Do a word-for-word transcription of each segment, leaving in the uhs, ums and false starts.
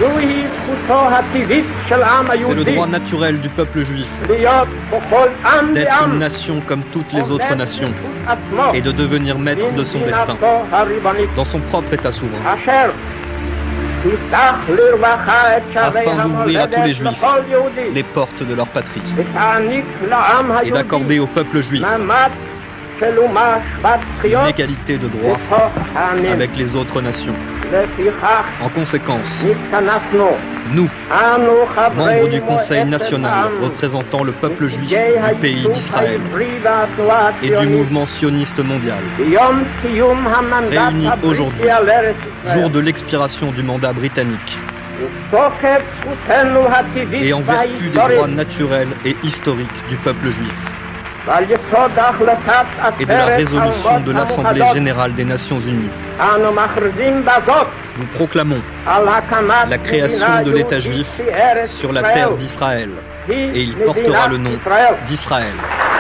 C'est le droit naturel du peuple juif d'être une nation comme toutes les autres nations et de devenir maître de son destin dans son propre État souverain, afin d'ouvrir à tous les Juifs les portes de leur patrie et d'accorder au peuple juif une égalité de droit avec les autres nations. En conséquence, nous, membres du Conseil national représentant le peuple juif du pays d'Israël et du mouvement sioniste mondial, réunis aujourd'hui, jour de l'expiration du mandat britannique, et en vertu des droits naturels et historiques du peuple juif, et de la résolution de l'Assemblée générale des Nations unies, nous proclamons la création de l'État juif sur la terre d'Israël, et il portera le nom d'Israël.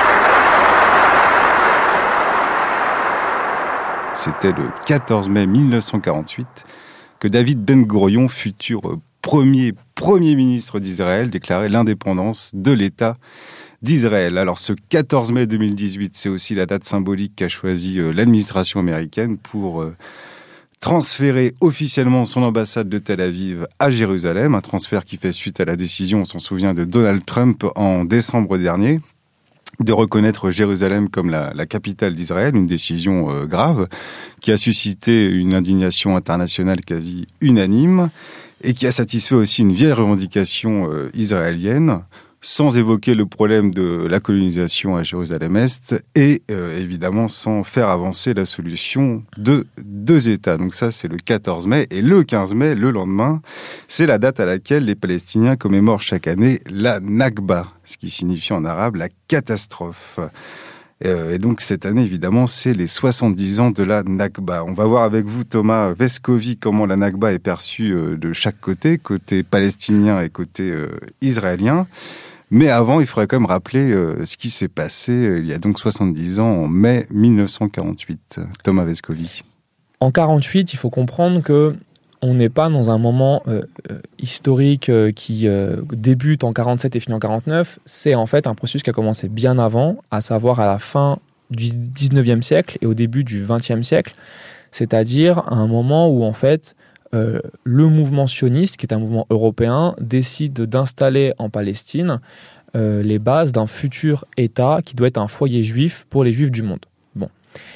C'était le quatorze mai mille neuf cent quarante-huit que David Ben-Gourion, futur premier Premier ministre d'Israël, déclarait l'indépendance de l'État d'Israël. Alors ce quatorze mai deux mille dix-huit, c'est aussi la date symbolique qu'a choisie euh, l'administration américaine pour euh, transférer officiellement son ambassade de Tel Aviv à Jérusalem, un transfert qui fait suite à la décision, on s'en souvient, de Donald Trump en décembre dernier, de reconnaître Jérusalem comme la, la capitale d'Israël, une décision euh, grave qui a suscité une indignation internationale quasi unanime et qui a satisfait aussi une vieille revendication euh, israélienne, sans évoquer le problème de la colonisation à Jérusalem-Est et euh, évidemment sans faire avancer la solution de deux États. Donc ça, c'est le quatorze mai. Et le quinze mai, le lendemain, c'est la date à laquelle les Palestiniens commémorent chaque année la Nakba, ce qui signifie en arabe la catastrophe. Euh, et donc cette année, évidemment, c'est les soixante-dix ans de la Nakba. On va voir avec vous, Thomas Vescovi, comment la Nakba est perçue euh, de chaque côté, côté palestinien et côté euh, israélien. Mais avant, il faudrait quand même rappeler euh, ce qui s'est passé euh, il y a donc soixante-dix ans, en mai mille neuf cent quarante-huit. Thomas Vescovi. En quarante-huit, il faut comprendre que on n'est pas dans un moment euh, euh, historique euh, qui euh, débute en quarante-sept et finit en quarante-neuf. C'est en fait un processus qui a commencé bien avant, à savoir à la fin du dix-neuvième siècle et au début du vingtième siècle. C'est-à-dire à un moment où en fait Euh, le mouvement sioniste, qui est un mouvement européen, décide d'installer en Palestine euh, les bases d'un futur État qui doit être un foyer juif pour les juifs du monde. Bon.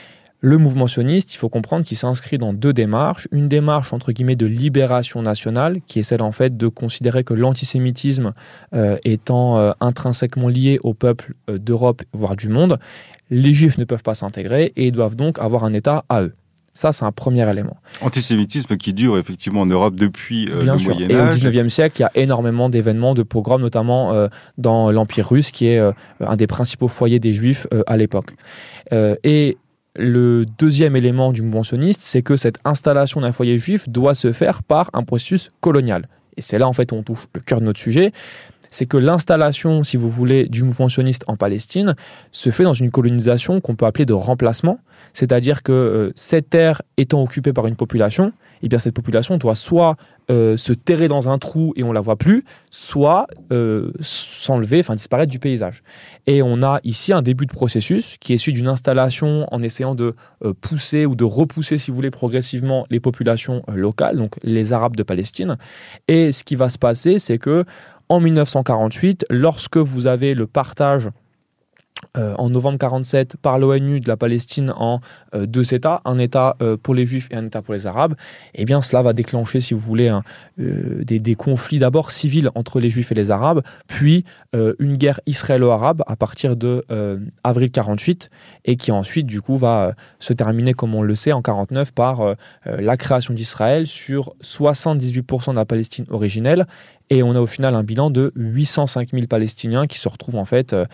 Le mouvement sioniste, il faut comprendre qu'il s'inscrit dans deux démarches. Une démarche, entre guillemets, de libération nationale, qui est celle, en fait, de considérer que l'antisémitisme euh, étant euh, intrinsèquement lié au peuple euh, d'Europe, voire du monde, les juifs ne peuvent pas s'intégrer et doivent donc avoir un État à eux. Ça, c'est un premier élément. Antisémitisme qui dure effectivement en Europe depuis euh, Bien le sûr. Moyen-Âge. Et au dix-neuvième siècle, il y a énormément d'événements, de pogroms, notamment euh, dans l'Empire russe, qui est euh, un des principaux foyers des Juifs euh, à l'époque. Euh, et le deuxième élément du mouvement sioniste, c'est que cette installation d'un foyer juif doit se faire par un processus colonial. Et c'est là, en fait, où on touche le cœur de notre sujet. C'est que l'installation, si vous voulez, du mouvement sioniste en Palestine se fait dans une colonisation qu'on peut appeler de remplacement, c'est-à-dire que euh, cette terre étant occupée par une population, eh bien cette population doit soit euh, se terrer dans un trou et on la voit plus, soit euh, s'enlever, enfin disparaître du paysage. Et on a ici un début de processus qui est issu d'une installation en essayant de euh, pousser ou de repousser, si vous voulez, progressivement les populations euh, locales, donc les Arabes de Palestine. Et ce qui va se passer, c'est que en dix-neuf cent quarante-huit, lorsque vous avez le partage euh, en novembre quarante-sept par l'ONU de la Palestine en euh, deux États, un État euh, pour les Juifs et un État pour les Arabes, eh bien cela va déclencher, si vous voulez, un, euh, des, des conflits d'abord civils entre les Juifs et les Arabes, puis euh, une guerre israélo-arabe à partir de euh, avril quarante-huit, et qui ensuite, du coup, va euh, se terminer, comme on le sait, en quarante-neuf par euh, euh, la création d'Israël sur soixante-dix-huit pour cent de la Palestine originelle. Et on a au final un bilan de huit cent cinq mille Palestiniens qui se retrouvent en fait euh,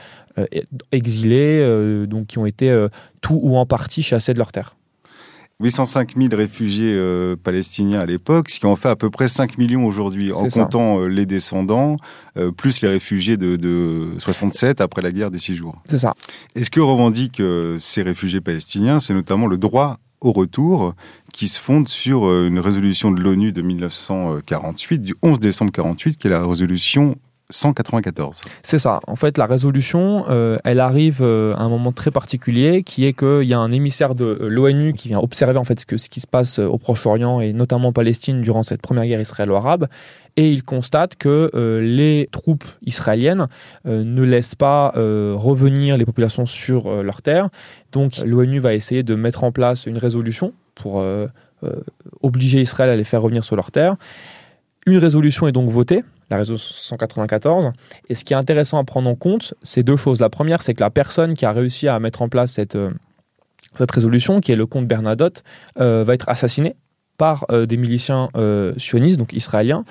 exilés, euh, donc qui ont été euh, tout ou en partie chassés de leur terre. huit cent cinq mille réfugiés euh, palestiniens à l'époque, ce qui en fait à peu près cinq millions aujourd'hui, en C'est comptant euh, les descendants, euh, plus les réfugiés de, de soixante-sept après la guerre des six jours. C'est ça. Et ce que revendiquent euh, ces réfugiés palestiniens, c'est notamment le droit au retour qui se fonde sur une résolution de l'ONU de mille neuf cent quarante-huit, du onze décembre quarante-huit, qui est la résolution cent quatre-vingt-quatorze. C'est ça. En fait, la résolution, euh, elle arrive euh, à un moment très particulier, qui est qu'il y a un émissaire de euh, l'ONU qui vient observer en fait ce, que, ce qui se passe au Proche-Orient et notamment en Palestine durant cette première guerre israélo-arabe. Et il constate que euh, les troupes israéliennes euh, ne laissent pas euh, revenir les populations sur euh, leurs terres. Donc l'ONU va essayer de mettre en place une résolution pour euh, euh, obliger Israël à les faire revenir sur leurs terres. Une résolution est donc votée, la résolution cent quatre-vingt-quatorze. Et ce qui est intéressant à prendre en compte, c'est deux choses. La première, c'est que la personne qui a réussi à mettre en place cette, euh, cette résolution, qui est le comte Bernadotte, euh, va être assassinée par euh, des miliciens euh, sionistes, donc israéliens.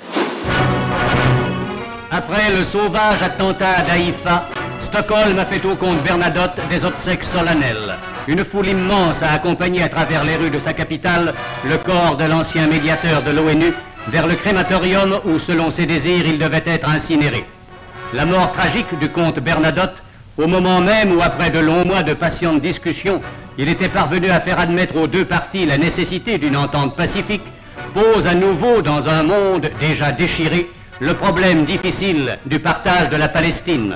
Après le sauvage attentat d'Haïfa, Stockholm a fait au comte Bernadotte des obsèques solennelles. Une foule immense a accompagné à travers les rues de sa capitale le corps de l'ancien médiateur de l'ONU vers le crématorium où, selon ses désirs, il devait être incinéré. La mort tragique du comte Bernadotte, au moment même où, après de longs mois de patientes discussions, il était parvenu à faire admettre aux deux parties la nécessité d'une entente pacifique, pose à nouveau dans un monde déjà déchiré le problème difficile du partage de la Palestine.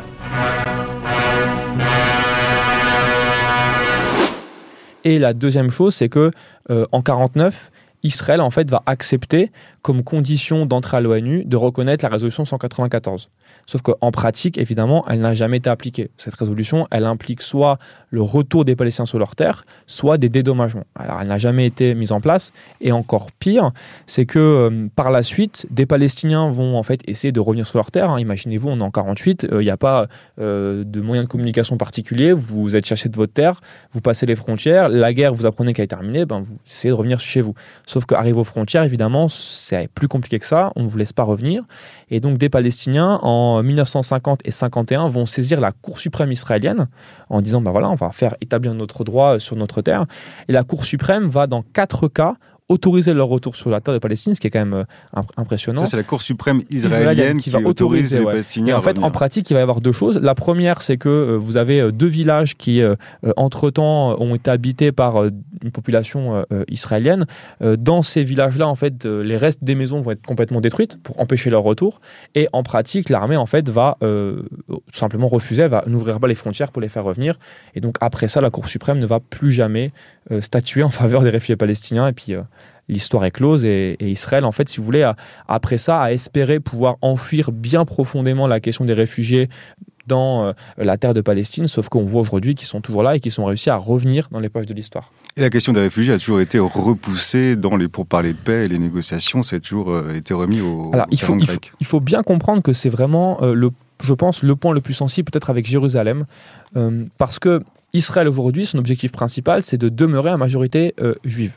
Et la deuxième chose, c'est que euh, en quarante-neuf, Israël en fait va accepter comme condition d'entrée à l'ONU de reconnaître la résolution cent quatre-vingt-quatorze. Sauf qu'en pratique, évidemment, elle n'a jamais été appliquée. Cette résolution, elle implique soit le retour des Palestiniens sur leurs terres, soit des dédommagements. Alors, elle n'a jamais été mise en place. Et encore pire, c'est que euh, par la suite, des Palestiniens vont en fait essayer de revenir sur leurs terres. Hein. Imaginez-vous, on est en quarante-huit, il euh, n'y a pas euh, de moyens de communication particuliers. Vous êtes chassé de votre terre, vous passez les frontières, la guerre, vous apprenez qu'elle est terminée, ben, vous essayez de revenir chez vous. Sauf qu'arriver aux frontières, évidemment, c'est plus compliqué que ça. On ne vous laisse pas revenir. Et donc, des Palestiniens, en mille neuf cent cinquante et cinquante et un, vont saisir la Cour suprême israélienne en disant ben voilà, on va faire établir notre droit sur notre terre. Et la Cour suprême va, dans quatre cas, autoriser leur retour sur la terre de Palestine, ce qui est quand même euh, impressionnant. Ça, c'est la Cour suprême israélienne, israélienne qui, qui va autorise les ouais. Palestiniens. Et en à fait, revenir. En pratique, il va y avoir deux choses. La première, c'est que euh, vous avez euh, deux villages qui, euh, euh, entre-temps, ont été habités par euh, une population euh, israélienne. Euh, dans ces villages-là, en fait, euh, les restes des maisons vont être complètement détruites pour empêcher leur retour. Et en pratique, l'armée, en fait, va euh, tout simplement refuser, elle va n'ouvrir pas les frontières pour les faire revenir. Et donc, après ça, la Cour suprême ne va plus jamais euh, statuer en faveur des réfugiés palestiniens. Et puis... Euh, l'histoire est close et, et Israël, en fait, si vous voulez, a, après ça, a espéré pouvoir enfuir bien profondément la question des réfugiés dans euh, la terre de Palestine, sauf qu'on voit aujourd'hui qu'ils sont toujours là et qu'ils sont réussi à revenir dans les pages de l'histoire. Et la question des réfugiés a toujours été repoussée dans les pourparlers de paix et les négociations, ça a toujours euh, été remis au, Alors, au il faut, il, faut, il faut bien comprendre que c'est vraiment, euh, le, je pense, le point le plus sensible peut-être avec Jérusalem, euh, parce que Israël aujourd'hui, son objectif principal, c'est de demeurer à majorité euh, juive.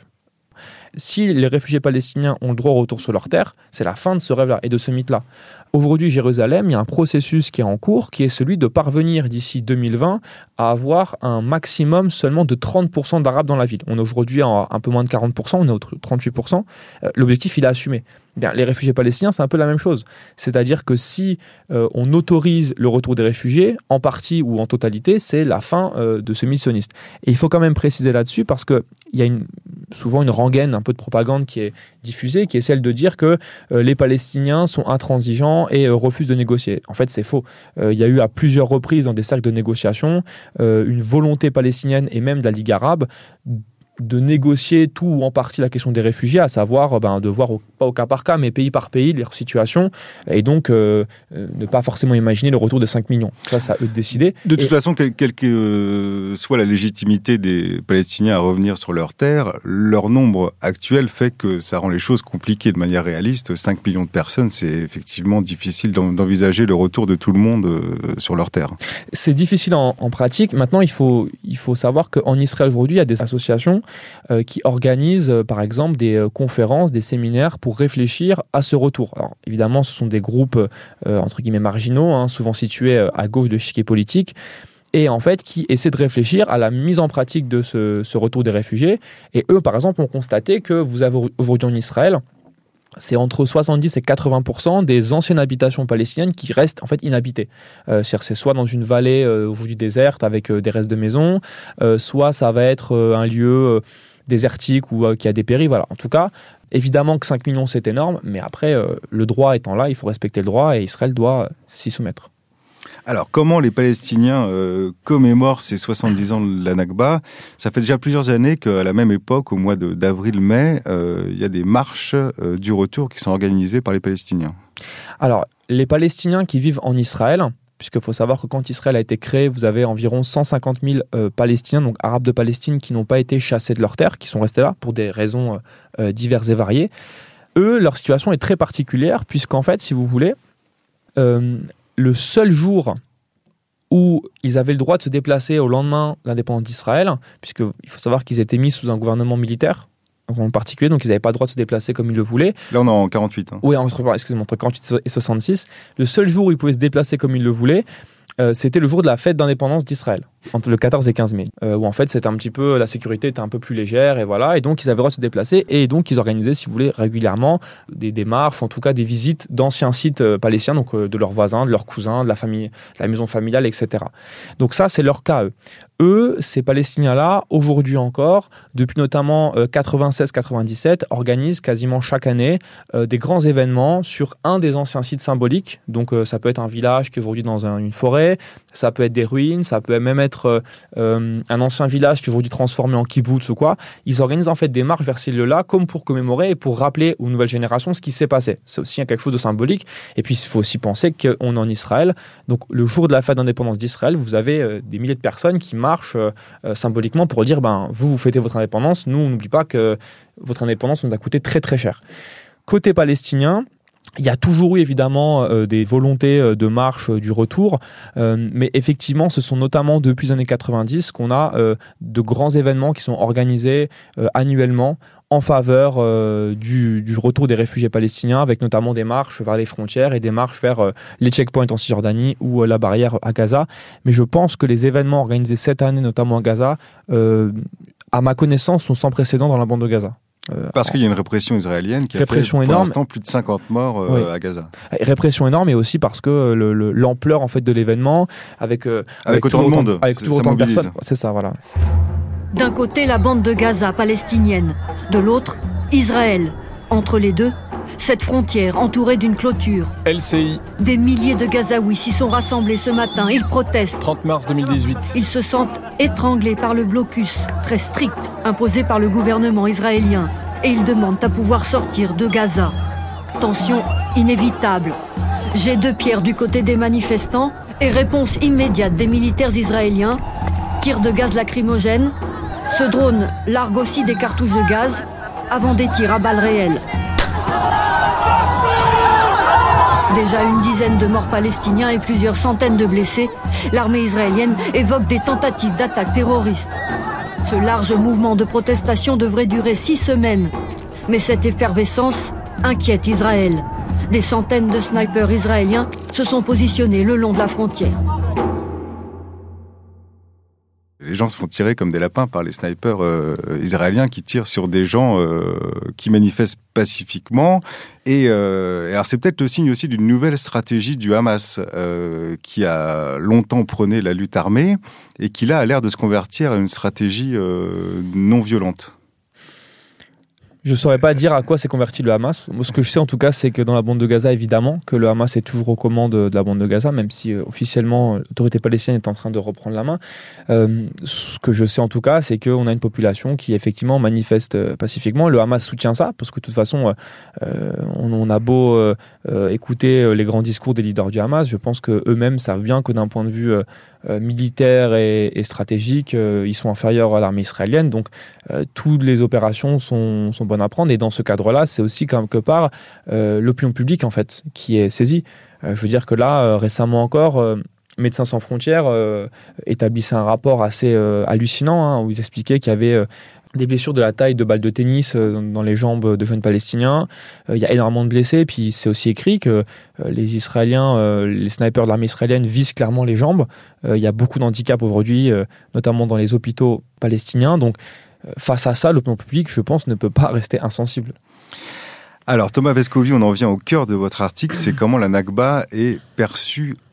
Si les réfugiés palestiniens ont le droit au retour sur leur terre, c'est la fin de ce rêve-là et de ce mythe-là. Aujourd'hui, Jérusalem, il y a un processus qui est en cours, qui est celui de parvenir d'ici deux mille vingt à avoir un maximum seulement de trente pour cent d'Arabes dans la ville. On est aujourd'hui à un peu moins de quarante pour cent, on est à trente-huit pour cent. L'objectif, il est assumé. Bien, les réfugiés palestiniens, c'est un peu la même chose. C'est-à-dire que si euh, on autorise le retour des réfugiés, en partie ou en totalité, c'est la fin euh, de ce mythe sioniste. Et il faut quand même préciser là-dessus parce qu'il y a une, souvent une rengaine, un peu de propagande qui est diffusée, qui est celle de dire que euh, les Palestiniens sont intransigeants et euh, refusent de négocier. En fait, c'est faux. Euh, il y a eu à plusieurs reprises dans des cercles de négociation euh, une volonté palestinienne et même de la Ligue arabe de négocier tout ou en partie la question des réfugiés, à savoir ben, de voir au, pas au cas par cas, mais pays par pays, leur situation, et donc euh, euh, ne pas forcément imaginer le retour des cinq millions. Ça, ça à eux de décider. De toute et... façon, quelle quel que euh, soit la légitimité des Palestiniens à revenir sur leur terre, leur nombre actuel fait que ça rend les choses compliquées de manière réaliste. cinq millions de personnes, c'est effectivement difficile d'en, d'envisager le retour de tout le monde euh, sur leur terre. C'est difficile en, en pratique. Maintenant, il faut, il faut savoir qu'en Israël aujourd'hui, il y a des associations Euh, qui organisent euh, par exemple des euh, conférences, des séminaires pour réfléchir à ce retour. Alors évidemment, ce sont des groupes euh, entre guillemets marginaux, hein, souvent situés euh, à gauche de l'échiquier politique, et en fait qui essaient de réfléchir à la mise en pratique de ce, ce retour des réfugiés. Et eux, par exemple, ont constaté que vous avez aujourd'hui en Israël, c'est entre soixante-dix et quatre-vingts pour cent des anciennes habitations palestiniennes qui restent en fait inhabitées. Euh, c'est-à-dire c'est soit dans une vallée euh, aujourd'hui déserte avec euh, des restes de maisons, euh, soit ça va être euh, un lieu désertique ou euh, qui a dépéri. Voilà. En tout cas, évidemment que cinq millions, c'est énorme, mais après, euh, le droit étant là, il faut respecter le droit et Israël doit euh, s'y soumettre. Alors, comment les Palestiniens euh, commémorent ces soixante-dix ans de la Nakba ? Ça fait déjà plusieurs années qu'à la même époque, au mois de, d'avril-mai, euh, il y a des marches euh, du retour qui sont organisées par les Palestiniens. Alors, les Palestiniens qui vivent en Israël, puisqu'il faut savoir que quand Israël a été créé, vous avez environ cent cinquante mille euh, Palestiniens, donc Arabes de Palestine, qui n'ont pas été chassés de leurs terres, qui sont restés là pour des raisons euh, diverses et variées. Eux, leur situation est très particulière, puisqu'en fait, si vous voulez... Euh, le seul jour où ils avaient le droit de se déplacer au lendemain de l'indépendance d'Israël, puisqu'il faut savoir qu'ils étaient mis sous un gouvernement militaire en particulier, donc ils n'avaient pas le droit de se déplacer comme ils le voulaient. Là, on est en quarante-huit. Hein. Oui, entre, excusez-moi, entre quarante-huit et soixante-six. Le seul jour où ils pouvaient se déplacer comme ils le voulaient, euh, c'était le jour de la fête d'indépendance d'Israël, entre le quatorze et quinze mai, euh, où en fait c'était un petit peu, la sécurité était un peu plus légère, et voilà, et donc ils avaient le droit de se déplacer, et donc ils organisaient, si vous voulez, régulièrement des, des marches, en tout cas des visites d'anciens sites euh, palestiniens, donc euh, de leurs voisins, de leurs cousins, de la famille, de la maison familiale, et cetera. Donc ça, c'est leur cas, eux. Eux, ces Palestiniens-là, aujourd'hui encore, depuis notamment euh, quatre-vingt-seize quatre-vingt-dix-sept, organisent quasiment chaque année euh, des grands événements sur un des anciens sites symboliques. Donc euh, ça peut être un village qui est aujourd'hui dans un, une forêt, ça peut être des ruines, ça peut même être euh, un ancien village qui est aujourd'hui transformé en kibbutz ou quoi. Ils organisent en fait des marches vers ces lieux-là comme pour commémorer et pour rappeler aux nouvelles générations ce qui s'est passé. C'est aussi quelque chose de symbolique. Et puis il faut aussi penser qu'on est en Israël. Donc le jour de la fête d'indépendance d'Israël, vous avez euh, des milliers de personnes qui marchent Euh, euh, symboliquement pour dire ben, vous, vous fêtez votre indépendance, nous on n'oublie pas que votre indépendance nous a coûté très très cher. Côté palestinien, il y a toujours eu évidemment euh, des volontés euh, de marche euh, du retour, euh, mais effectivement ce sont notamment depuis les années quatre-vingt-dix qu'on a euh, de grands événements qui sont organisés euh, annuellement en faveur euh, du, du retour des réfugiés palestiniens, avec notamment des marches vers les frontières et des marches vers euh, les checkpoints en Cisjordanie ou euh, la barrière à Gaza. Mais je pense que les événements organisés cette année, notamment à Gaza, euh, à ma connaissance, sont sans précédent dans la bande de Gaza. Euh, Parce qu'il y a une répression israélienne qui répression a fait pour énorme. l'instant plus de cinquante morts euh, oui. à Gaza. Répression énorme, et aussi parce que le, le, l'ampleur en fait de l'événement, avec, euh, avec, avec autant de monde, avec toujours autant de personnes, c'est ça, voilà. D'un côté, la bande de Gaza palestinienne, de l'autre, Israël. Entre les deux, cette frontière entourée d'une clôture. L C I. Des milliers de Gazaouis s'y sont rassemblés ce matin. Ils protestent. trente mars deux mille dix-huit. Ils se sentent étranglés par le blocus très strict imposé par le gouvernement israélien. Et ils demandent à pouvoir sortir de Gaza. Tension inévitable. Jet de pierre du côté des manifestants et réponse immédiate des militaires israéliens. Tir de gaz lacrymogène. Ce drone largue aussi des cartouches de gaz avant des tirs à balles réelles. Déjà une dizaine de morts palestiniens et plusieurs centaines de blessés, l'armée israélienne évoque des tentatives d'attaque terroristes. Ce large mouvement de protestation devrait durer six semaines. Mais cette effervescence inquiète Israël. Des centaines de snipers israéliens se sont positionnés le long de la frontière. Les gens se font tirer comme des lapins par les snipers euh, israéliens qui tirent sur des gens euh, qui manifestent pacifiquement. Et, euh, et alors c'est peut-être le signe aussi d'une nouvelle stratégie du Hamas euh, qui a longtemps prôné la lutte armée et qui là a l'air de se convertir à une stratégie euh, non violente. Je ne saurais pas dire à quoi s'est converti le Hamas. Moi, ce que je sais en tout cas, c'est que dans la bande de Gaza, évidemment, que le Hamas est toujours aux commandes de la bande de Gaza, même si euh, officiellement l'autorité palestinienne est en train de reprendre la main. Euh, ce que je sais en tout cas, c'est qu'on a une population qui effectivement manifeste euh, pacifiquement. Le Hamas soutient ça, parce que de toute façon, euh, on, on a beau euh, euh, écouter les grands discours des leaders du Hamas, je pense qu'eux-mêmes savent bien que d'un point de vue euh, Euh, militaires et, et stratégiques, euh, ils sont inférieurs à l'armée israélienne, donc euh, toutes les opérations sont, sont bonnes à prendre, et dans ce cadre-là, c'est aussi quelque part euh, l'opinion publique en fait qui est saisie. Euh, je veux dire que là, euh, récemment encore, euh, Médecins sans frontières euh, établissait un rapport assez euh, hallucinant hein, où ils expliquaient qu'il y avait euh, des blessures de la taille de balles de tennis dans les jambes de jeunes Palestiniens. Il y a énormément de blessés. Puis c'est aussi écrit que les Israéliens, les snipers de l'armée israélienne visent clairement les jambes. Il y a beaucoup d'handicaps aujourd'hui, notamment dans les hôpitaux palestiniens. Donc face à ça, l'opinion publique, je pense, ne peut pas rester insensible. Alors Thomas Vescovi, on en vient au cœur de votre article, c'est comment la Nakba est perçue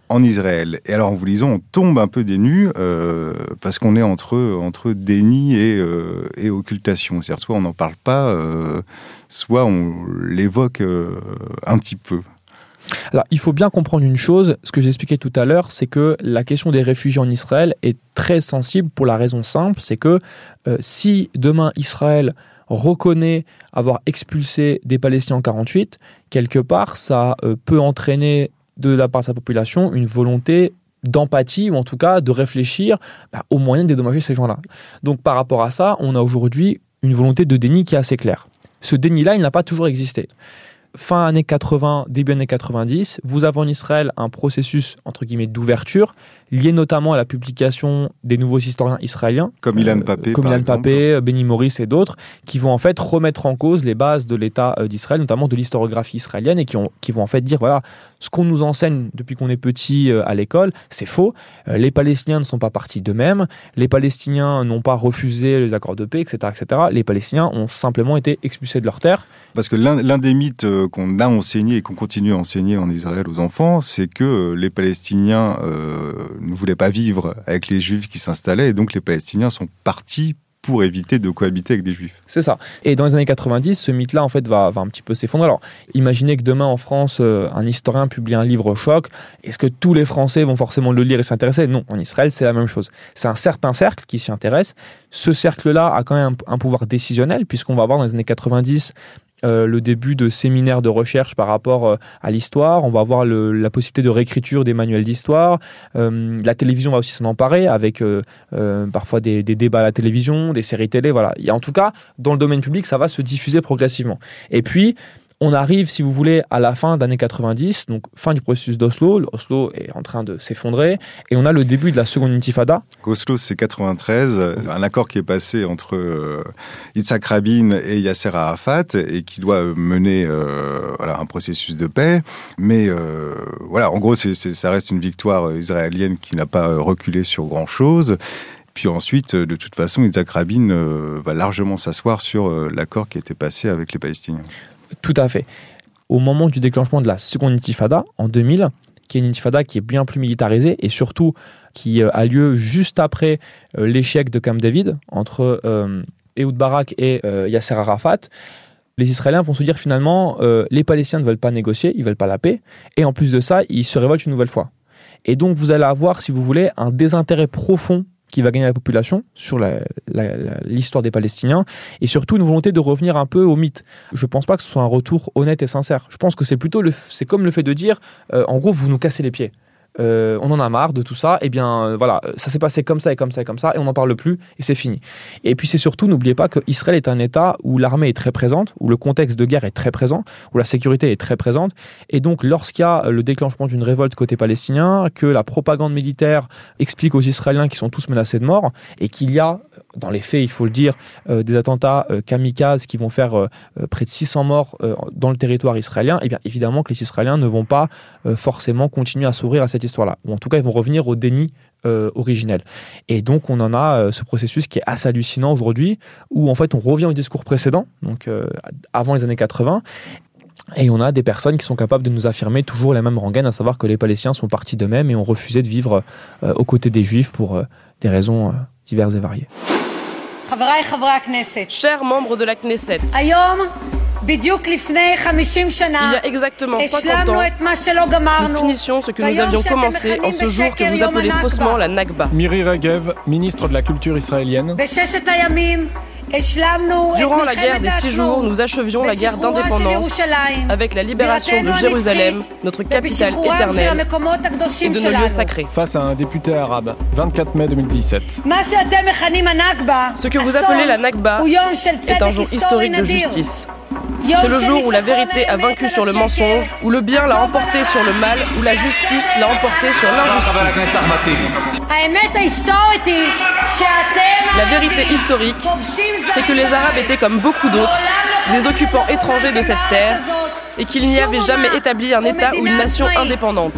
en Israël. Et alors, en vous lisant, on tombe un peu des nues euh, parce qu'on est entre, entre déni et, euh, et occultation. C'est-à-dire, soit on n'en parle pas, euh, soit on l'évoque euh, un petit peu. Alors, il faut bien comprendre une chose, ce que j'expliquais tout à l'heure, c'est que la question des réfugiés en Israël est très sensible pour la raison simple, c'est que euh, si demain Israël reconnaît avoir expulsé des Palestiniens en quarante-huit, quelque part, ça euh, peut entraîner de la part de sa population une volonté d'empathie ou en tout cas de réfléchir bah, aux moyens de dédommager ces gens-là. Donc par rapport à ça, on a aujourd'hui une volonté de déni qui est assez claire. Ce déni-là, il n'a pas toujours existé. Fin années quatre-vingts, début années quatre-vingt-dix, vous avez en Israël un processus entre guillemets d'ouverture lié notamment à la publication des nouveaux historiens israéliens comme Ilan Pappé, euh, comme Ilan Pappé, Benny Morris et d'autres qui vont en fait remettre en cause les bases de l'État d'Israël, notamment de l'historiographie israélienne et qui, ont, qui vont en fait dire voilà, ce qu'on nous enseigne depuis qu'on est petit à l'école, c'est faux. Les Palestiniens ne sont pas partis d'eux-mêmes, les Palestiniens n'ont pas refusé les accords de paix, et cetera, et cetera. Les Palestiniens ont simplement été expulsés de leur terre. Parce que l'un, l'un des mythes qu'on a enseigné et qu'on continue à enseigner en Israël aux enfants, c'est que les Palestiniens euh, ne voulaient pas vivre avec les Juifs qui s'installaient et donc les Palestiniens sont partis pour éviter de cohabiter avec des Juifs. C'est ça. Et dans les années quatre-vingt-dix, ce mythe-là, en fait, va, va un petit peu s'effondrer. Alors, imaginez que demain, en France, euh, un historien publie un livre choc. Est-ce que tous les Français vont forcément le lire et s'intéresser ? Non. En Israël, c'est la même chose. C'est un certain cercle qui s'y intéresse. Ce cercle-là a quand même un, un pouvoir décisionnel, puisqu'on va avoir dans les années quatre-vingt-dix Euh, le début de séminaires de recherche par rapport euh, à l'histoire. On va avoir le, la possibilité de réécriture des manuels d'histoire. Euh, la télévision va aussi s'en emparer avec euh, euh, parfois des, des débats à la télévision, des séries télé. Voilà. Et en tout cas, dans le domaine public, ça va se diffuser progressivement. Et puis, on arrive, si vous voulez, à la fin des années quatre-vingt-dix, donc fin du processus d'Oslo. Oslo est en train de s'effondrer et on a le début de la seconde intifada. Oslo, c'est quatre-vingt-treize, un accord qui est passé entre euh, Yitzhak Rabin et Yasser Arafat et qui doit mener euh, voilà, un processus de paix. Mais euh, voilà, en gros, c'est, c'est, ça reste une victoire israélienne qui n'a pas reculé sur grand-chose. Puis ensuite, de toute façon, Yitzhak Rabin euh, va largement s'asseoir sur euh, l'accord qui a été passé avec les Palestiniens. Tout à fait. Au moment du déclenchement de la seconde intifada, en deux mille, qui est une intifada qui est bien plus militarisée et surtout qui a lieu juste après euh, l'échec de Camp David entre euh, Ehud Barak et euh, Yasser Arafat, les Israéliens vont se dire finalement euh, les Palestiniens ne veulent pas négocier, ils ne veulent pas la paix, et en plus de ça, ils se révoltent une nouvelle fois. Et donc vous allez avoir, si vous voulez, un désintérêt profond qui va gagner la population sur la, la, la, l'histoire des Palestiniens et surtout une volonté de revenir un peu au mythe. Je ne pense pas que ce soit un retour honnête et sincère. Je pense que c'est plutôt le, c'est comme le fait de dire euh, en gros vous nous cassez les pieds. Euh, on en a marre de tout ça, et bien euh, voilà, ça s'est passé comme ça et comme ça et comme ça, et on n'en parle plus, et c'est fini. Et puis c'est surtout, n'oubliez pas qu'Israël est un État où l'armée est très présente, où le contexte de guerre est très présent, où la sécurité est très présente, et donc lorsqu'il y a le déclenchement d'une révolte côté palestinien, que la propagande militaire explique aux Israéliens qu'ils sont tous menacés de mort, et qu'il y a, dans les faits, il faut le dire, euh, des attentats euh, kamikazes qui vont faire euh, près de six cents morts euh, dans le territoire israélien, et bien évidemment que les Israéliens ne vont pas euh, forcément continuer à s'ouvrir à cette histoire-là. Ou en tout cas, ils vont revenir au déni euh, originel. Et donc, on en a euh, ce processus qui est assez hallucinant aujourd'hui, où en fait, on revient au discours précédent, donc euh, avant les années quatre-vingts, et on a des personnes qui sont capables de nous affirmer toujours la même rengaine, à savoir que les Palestiniens sont partis d'eux-mêmes et ont refusé de vivre euh, aux côtés des Juifs pour euh, des raisons euh, diverses et variées. Chers membres de la Knesset, il y a exactement cinquante ans, nous finissions ce que nous avions commencé en ce jour que vous appelez faussement la Nakba. Miri Regev, ministre de la Culture israélienne. Durant la guerre des six jours, nous achevions la guerre d'indépendance avec la libération de Jérusalem, notre capitale éternelle, et de nos lieux sacrés. Face à un député arabe, vingt-quatre mai deux mille dix-sept. Ce que vous appelez la Nakba est un jour historique de justice. C'est le jour où la vérité a vaincu sur le mensonge, où le bien l'a emporté sur le mal, où la justice l'a emporté sur l'injustice. La vérité historique, c'est que les Arabes étaient comme beaucoup d'autres, des occupants étrangers de cette terre, et qu'il n'y avait jamais établi un État ou une nation indépendante.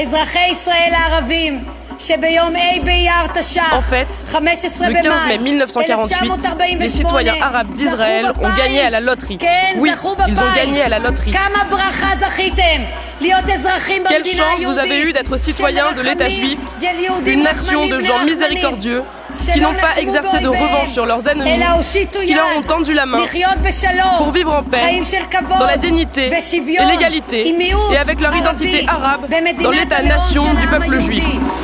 En fait, le quinze mai mille neuf cent quarante-huit, les citoyens arabes d'Israël ont gagné à la loterie. Oui, ils ont gagné à la loterie. Quelle chance vous avez eu d'être citoyen de l'État juif, une nation de gens miséricordieux qui n'ont pas exercé de revanche sur leurs ennemis, qui leur ont tendu la main pour vivre en paix, dans la dignité et l'égalité, et avec leur identité arabe dans l'État-nation du peuple juif.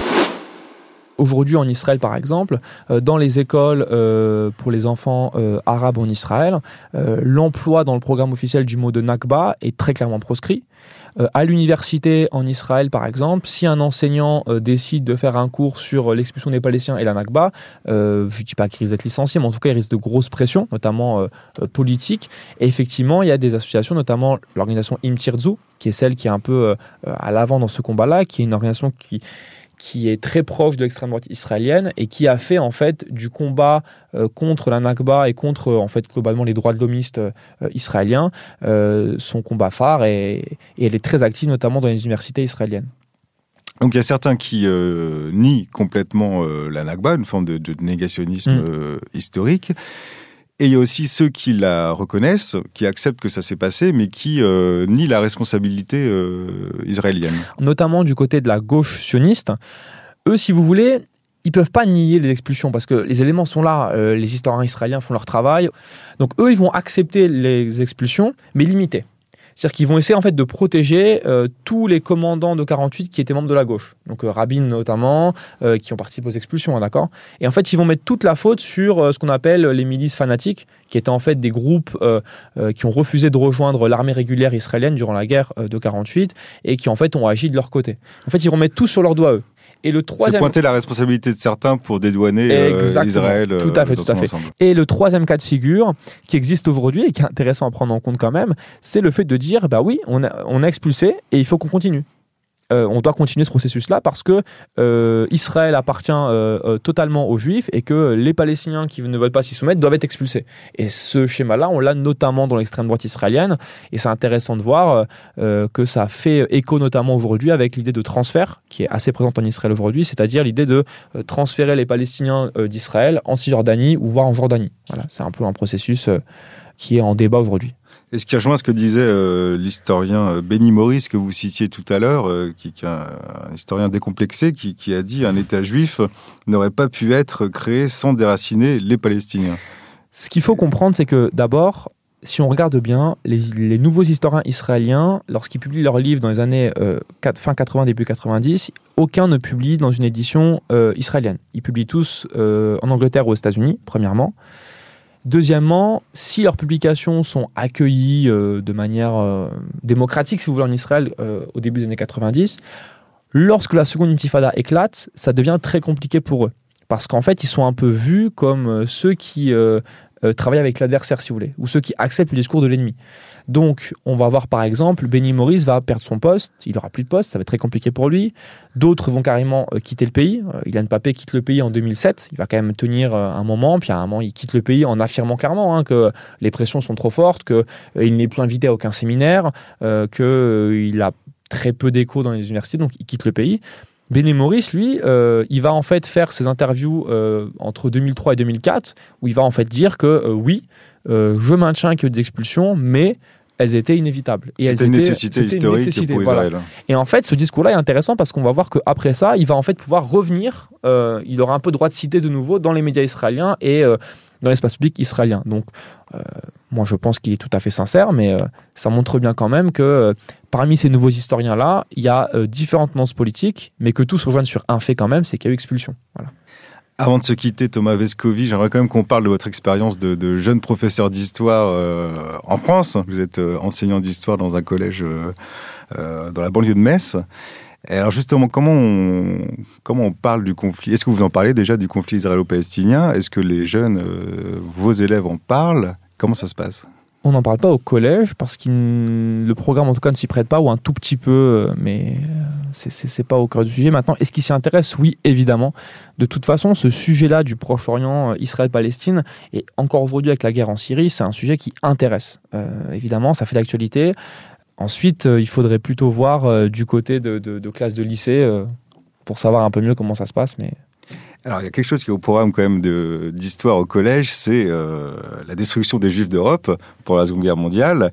Aujourd'hui en Israël par exemple, euh, dans les écoles euh, pour les enfants euh, arabes en Israël, euh, l'emploi dans le programme officiel du mot de Nakba est très clairement proscrit. Euh, à l'université en Israël par exemple, si un enseignant euh, décide de faire un cours sur l'expulsion des Palestiniens et la Nakba, euh, je ne dis pas qu'il risque d'être licencié, mais en tout cas il risque de grosses pressions, notamment euh, euh, politiques. Et effectivement, il y a des associations, notamment l'organisation Im Tirzu, qui est celle qui est un peu euh, à l'avant dans ce combat-là, qui est une organisation qui qui est très proche de l'extrême droite israélienne et qui a fait en fait du combat euh, contre la Nakba et contre en fait globalement les droits de l'homiste euh, israéliens euh, son combat phare, et, et elle est très active notamment dans les universités israéliennes. Donc il y a certains qui euh, nient complètement euh, la Nakba, une forme de, de négationnisme mmh. euh, historique. Et il y a aussi ceux qui la reconnaissent, qui acceptent que ça s'est passé, mais qui euh, nient la responsabilité euh, israélienne. Notamment du côté de la gauche sioniste. Eux, si vous voulez, ils ne peuvent pas nier les expulsions, parce que les éléments sont là. Euh, les historiens israéliens font leur travail. Donc eux, ils vont accepter les expulsions, mais limitées. C'est-à-dire qu'ils vont essayer en fait de protéger euh, tous les commandants de quarante-huit qui étaient membres de la gauche. Donc euh, Rabin notamment, euh, qui ont participé aux expulsions, hein, d'accord ? Et en fait, ils vont mettre toute la faute sur euh, ce qu'on appelle les milices fanatiques, qui étaient en fait des groupes euh, euh, qui ont refusé de rejoindre l'armée régulière israélienne durant la guerre euh, de quarante-huit et qui en fait ont agi de leur côté. En fait, ils vont mettre tout sur leurs doigts eux. Et le troisième... C'est pointer la responsabilité de certains pour dédouaner euh, Israël. Tout à fait, tout à fait. Ensemble. Et le troisième cas de figure qui existe aujourd'hui et qui est intéressant à prendre en compte quand même, c'est le fait de dire, bah oui, on a, on a expulsé et il faut qu'on continue. Euh, on doit continuer ce processus-là parce que euh, Israël appartient euh, euh, totalement aux Juifs et que les Palestiniens qui ne veulent pas s'y soumettre doivent être expulsés. Et ce schéma-là, on l'a notamment dans l'extrême droite israélienne. Et c'est intéressant de voir euh, que ça fait écho notamment aujourd'hui avec l'idée de transfert qui est assez présente en Israël aujourd'hui, c'est-à-dire l'idée de euh, transférer les Palestiniens euh, d'Israël en Cisjordanie ou voire en Jordanie. Voilà, c'est un peu un processus euh, qui est en débat aujourd'hui. Et ce qui rejoint ce que disait euh, l'historien Benny Morris, que vous citiez tout à l'heure, euh, qui, qui est un, un historien décomplexé, qui, qui a dit un État juif n'aurait pas pu être créé sans déraciner les Palestiniens. Ce qu'il faut comprendre, c'est que d'abord, si on regarde bien, les, les nouveaux historiens israéliens, lorsqu'ils publient leurs livres dans les années euh, fin quatre-vingts, début quatre-vingt-dix, aucun ne publie dans une édition euh, israélienne. Ils publient tous euh, en Angleterre ou aux États-Unis, premièrement. Deuxièmement, si leurs publications sont accueillies euh, de manière euh, démocratique, si vous voulez, en Israël, euh, au début des années quatre-vingt-dix, lorsque la seconde intifada éclate, ça devient très compliqué pour eux. Parce qu'en fait, ils sont un peu vus comme euh, ceux qui euh, euh, travaillent avec l'adversaire, si vous voulez, ou ceux qui acceptent le discours de l'ennemi. Donc, on va voir par exemple, Benny Morris va perdre son poste, il n'aura plus de poste, ça va être très compliqué pour lui. D'autres vont carrément euh, quitter le pays. Euh, Ilan Pappé quitte le pays en deux mille sept, il va quand même tenir euh, un moment, puis à un moment il quitte le pays en affirmant clairement hein, que les pressions sont trop fortes, qu'il euh, n'est plus invité à aucun séminaire, euh, qu'il euh, a très peu d'écho dans les universités, donc il quitte le pays. Benny Morris, lui, euh, il va en fait faire ses interviews euh, entre deux mille trois et deux mille quatre, où il va en fait dire que euh, oui, euh, je maintiens qu'il y a eu des expulsions, mais elles étaient inévitables. Et c'était elles une étaient, nécessité c'était historique une nécessité, pour voilà. Israël. Et en fait, ce discours-là est intéressant parce qu'on va voir qu'après ça, il va en fait pouvoir revenir, euh, il aura un peu droit de citer de nouveau dans les médias israéliens et euh, dans l'espace public israélien. Donc, euh, moi, je pense qu'il est tout à fait sincère, mais euh, ça montre bien quand même que euh, parmi ces nouveaux historiens-là, il y a euh, différentes nuances politiques, mais que tous se rejoignent sur un fait quand même, c'est qu'il y a eu expulsion. Voilà. Avant de se quitter, Thomas Vescovi, j'aimerais quand même qu'on parle de votre expérience de, de jeune professeur d'histoire euh, en France. Vous êtes euh, enseignant d'histoire dans un collège euh, euh, dans la banlieue de Metz. Et alors justement, comment on, comment on parle du conflit ? Est-ce que vous en parlez déjà du conflit israélo-palestinien ? Est-ce que les jeunes, euh, vos élèves en parlent ? Comment ça se passe ? On n'en parle pas au collège parce que le programme en tout cas ne s'y prête pas, ou un tout petit peu, mais c'est, c'est, c'est pas au cœur du sujet. Maintenant, est-ce qu'il s'y intéresse ? Oui, évidemment. De toute façon, ce sujet-là du Proche-Orient, Israël-Palestine, et encore aujourd'hui avec la guerre en Syrie, c'est un sujet qui intéresse. Euh, évidemment, ça fait l'actualité. Ensuite, euh, il faudrait plutôt voir euh, du côté de, de, de classes de lycée euh, pour savoir un peu mieux comment ça se passe, mais... Alors, il y a quelque chose qui est au programme quand même de, d'histoire au collège, c'est euh, la destruction des Juifs d'Europe pour la Seconde Guerre mondiale.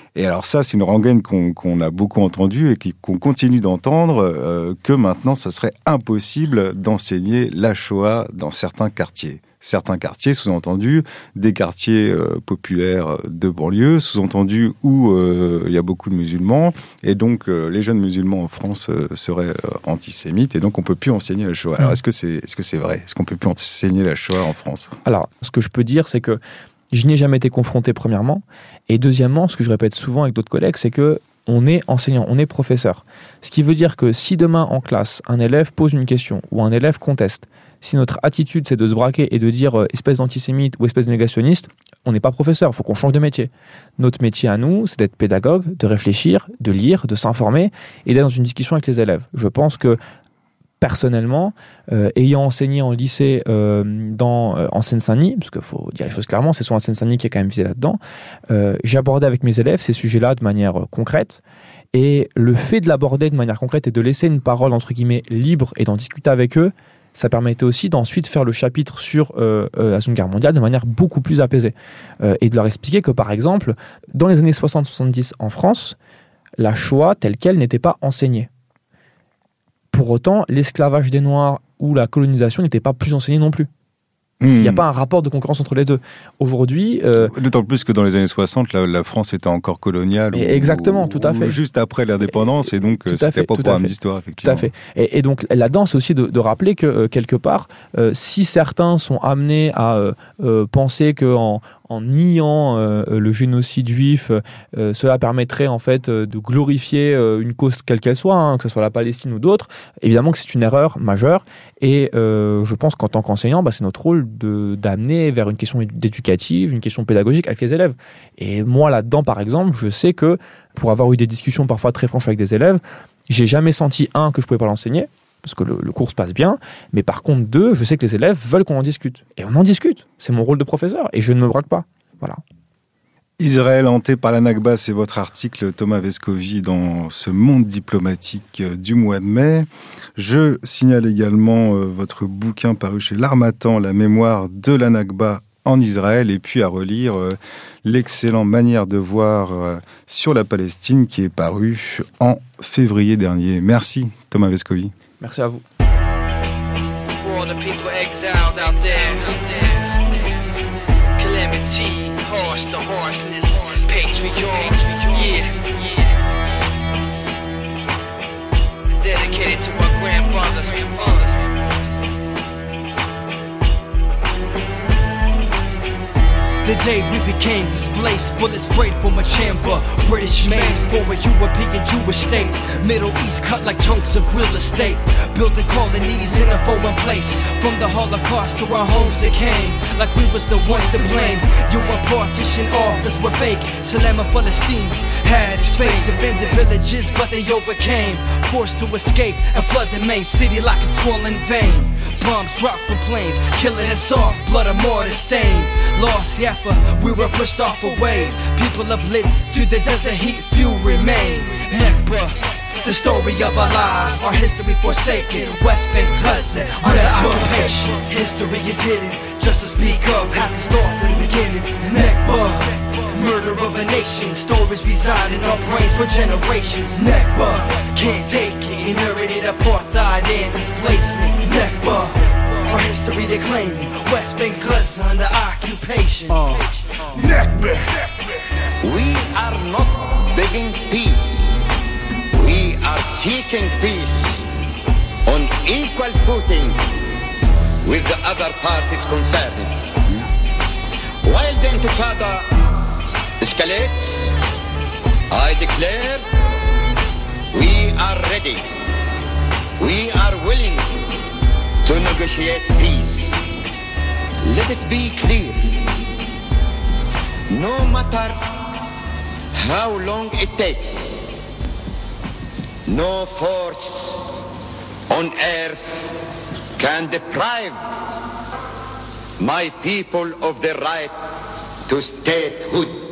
Et alors ça, c'est une rengaine qu'on, qu'on a beaucoup entendue et qu'on continue d'entendre, euh, que maintenant, ça serait impossible d'enseigner la Shoah dans certains quartiers. Certains quartiers, sous-entendu, des quartiers euh, populaires de banlieue, sous-entendu où euh, il y a beaucoup de musulmans, et donc euh, les jeunes musulmans en France euh, seraient euh, antisémites, et donc on peut plus enseigner la Shoah. Alors est-ce que c'est, est-ce que c'est vrai ? Est-ce qu'on peut plus enseigner la Shoah en France ? Alors, ce que je peux dire, c'est que je n'y ai jamais été confronté, premièrement. Et deuxièmement, ce que je répète souvent avec d'autres collègues, c'est que on est enseignant, on est professeur. Ce qui veut dire que si demain, en classe, un élève pose une question ou un élève conteste, si notre attitude, c'est de se braquer et de dire euh, espèce d'antisémite ou espèce de négationniste, on n'est pas professeur, il faut qu'on change de métier. Notre métier à nous, c'est d'être pédagogue, de réfléchir, de lire, de s'informer et d'être dans une discussion avec les élèves. Je pense que personnellement, euh, ayant enseigné en lycée euh, dans, euh, en Seine-Saint-Denis, parce qu'il faut dire les choses clairement, c'est souvent la Seine-Saint-Denis qui est quand même visé là-dedans, euh, j'ai abordé avec mes élèves ces sujets-là de manière euh, concrète. Et le fait de l'aborder de manière concrète et de laisser une parole, entre guillemets, libre et d'en discuter avec eux, ça permettait aussi d'ensuite faire le chapitre sur euh, euh, la Seconde Guerre mondiale de manière beaucoup plus apaisée. Euh, et de leur expliquer que, par exemple, dans les années soixante soixante-dix en France, la Shoah telle qu'elle n'était pas enseignée. Pour autant, l'esclavage des Noirs ou la colonisation n'était pas plus enseigné non plus. Mmh. Il n'y a pas un rapport de concurrence entre les deux. Aujourd'hui... Euh, D'autant plus que dans les années soixante, la, la France était encore coloniale. Ou, exactement, tout à fait. Ou juste après l'indépendance, et donc c'était fait, pas programme d'histoire, effectivement. Tout à fait. Et, et donc là-dedans, c'est aussi de, de rappeler que, euh, quelque part, euh, si certains sont amenés à euh, euh, penser qu'en en niant euh, le génocide juif, euh, cela permettrait en fait euh, de glorifier euh, une cause quelle qu'elle soit, hein, que ce soit la Palestine ou d'autres, évidemment que c'est une erreur majeure. Et euh, je pense qu'en tant qu'enseignant, bah, c'est notre rôle de, d'amener vers une question éducative, une question pédagogique avec les élèves. Et moi, là-dedans, par exemple, je sais que pour avoir eu des discussions parfois très franches avec des élèves, j'ai jamais senti, un, que je pouvais pas l'enseigner, parce que le, le cours se passe bien, mais par contre, deux, je sais que les élèves veulent qu'on en discute. Et on en discute. C'est mon rôle de professeur, et je ne me braque pas. Voilà. Israël hanté par la Nakba, c'est votre article, Thomas Vescovi, dans ce monde diplomatique du mois de mai. Je signale également euh, votre bouquin paru chez l'Harmattan, La mémoire de la Nakba en Israël, et puis à relire euh, l'excellente manière de voir euh, sur la Palestine qui est paru en février dernier. Merci Thomas Vescovi. Merci à vous. The day we became displaced, bullets sprayed from a chamber. British made for a European Jewish state. Middle East cut like chunks of real estate. Building colonies in a foreign place. From the Holocaust to our homes that came, like we was the ones to blame. You and partition offers were fake. Salam and Palestine had its fate. Defended villages, but they overcame. Forced to escape and flood the main city like a swollen vein. Bombs dropped from planes, killing us off, blood of mortar stain. Lost Yaffa, we were pushed off away. People have lit to the desert heat, few remain. Nakba, the story of our lives, our history forsaken. West Bank cousin, under occupation. History is hidden, just to speak up, have to start from the beginning. Nakba, murder of a nation, stories reside in our brains for generations. Nakba, can't take it, inherited apartheid and displacement. Nakba, our history they claiming, West Bank cousin under occupation. Uh. Nakba. We are not begging peace. We are seeking peace on equal footing with the other parties concerned. While the Intifada escalates, I declare we are ready. We are willing to negotiate peace. Let it be clear, no matter how long it takes, no force on earth can deprive my people of the right to statehood.